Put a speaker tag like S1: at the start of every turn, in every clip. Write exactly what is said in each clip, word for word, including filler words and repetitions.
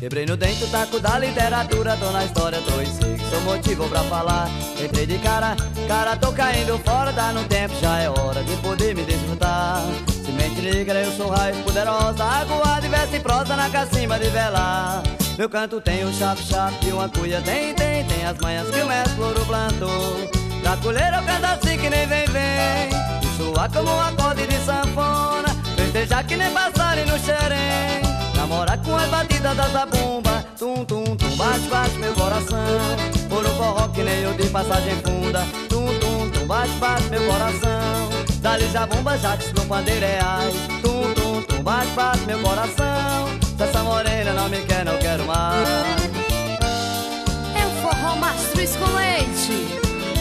S1: Quebrei no dente o taco da literatura, tô na história, tô e sei que sou motivo pra falar. Entrei de cara, cara, tô caindo fora, dá no tempo, já é hora de poder me desfrutar. Semente negra, eu sou raiz poderosa, aguarda e verso em prosa na cacimba de vela. Meu canto tem um chape-chape e uma cuia, tem, tem, tem as manhas que o mestre Louro plantou. Pra colher eu canto assim que nem vem, vem, e soar como um acorde de sanfona, festejar que nem passarinho no xerém, namorar com as batidas da zabumba. Tum, tum, tum, bate, bate meu coração, por um forró que nem eu de passagem funda. Tum, tum, tum, bate, bate meu coração, dali zabumba, jates no pandeireais. Tum, tum, tum, bate, bate meu coração, se essa morena não me quer, não quero mais.
S2: É o forró Mastruz com leite.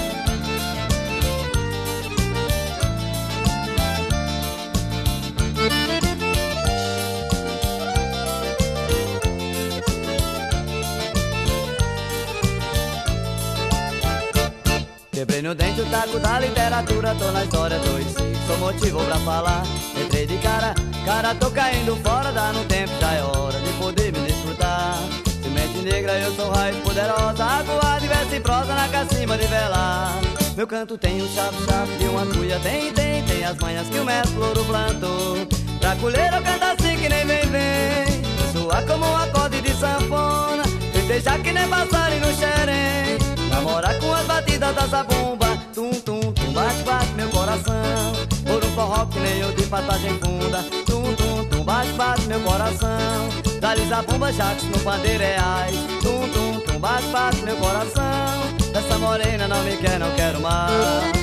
S1: Quebrei no dente o taco da literatura, tô na história, tô e sei, sou motivo pra falar. Entrei de cara, cara, tô caindo fora, dá no tempo, já é hora de poder me desfrutar. Semente negra, eu sou raiz poderosa, aguarda e verso em prosa na cacimba de vela. Meu canto tem um chape-chape e uma cuia, tem, tem, tem as manhas que o mestre Louro plantou. Pra colher eu canto assim que nem vem, vem, soar como um acorde de sanfona, festejar que nem passarinho no xerém, namorar com as batidas da zabumba. Tum, tum, tum, bate, bate meu coração, por um forró que nem eu de passagem funda. Tum, tum, tum, bate, bate meu coração, dali zabumba, jates no pandeireais. Tum, tum, tum, bate, bate meu coração, essa morena não me quer, não quero mais.